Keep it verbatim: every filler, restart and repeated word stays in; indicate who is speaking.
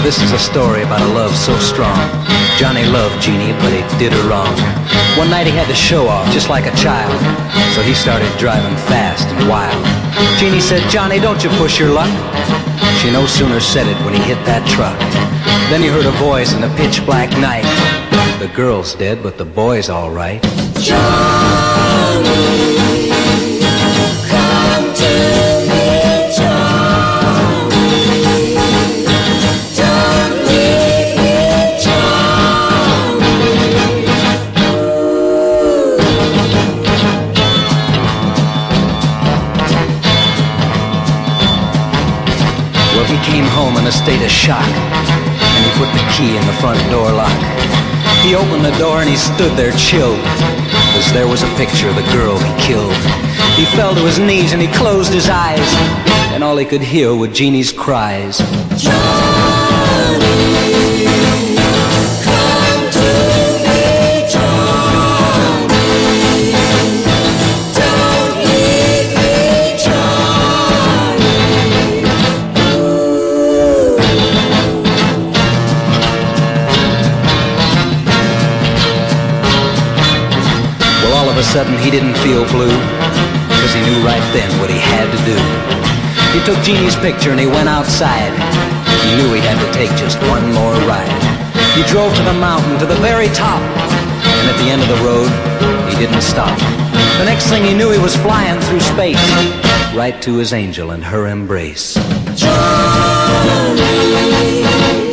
Speaker 1: this is a story about a love so strong. Johnny loved Jeannie, but he did her wrong. One night he had to show off just like a child, so he started driving fast and wild. Jeannie said, "Johnny, don't you push your luck." She no sooner said it when he hit that truck. Then he heard a voice in the pitch black night. "The girl's dead, but the boy's all right."
Speaker 2: Johnny, come to me, Johnny. Don't leave me, Johnny.
Speaker 1: Well, he came home in a state of shock, and he put the key in the front door lock. He opened the door and he stood there chilled, as there was a picture of the girl he killed. He fell to his knees and he closed his eyes, and all he could hear were Jeannie's cries.
Speaker 2: Johnny, come to me, Johnny. Don't leave me, Johnny.
Speaker 1: Well, all of a sudden he didn't feel blue, because he knew right then what he had to do. He took Jeannie's picture and he went outside. He knew he had to take just one more ride. He drove to the mountain, to the very top, and at the end of the road, he didn't stop. The next thing he knew, he was flying through space, right to his angel and her embrace.
Speaker 2: Johnny.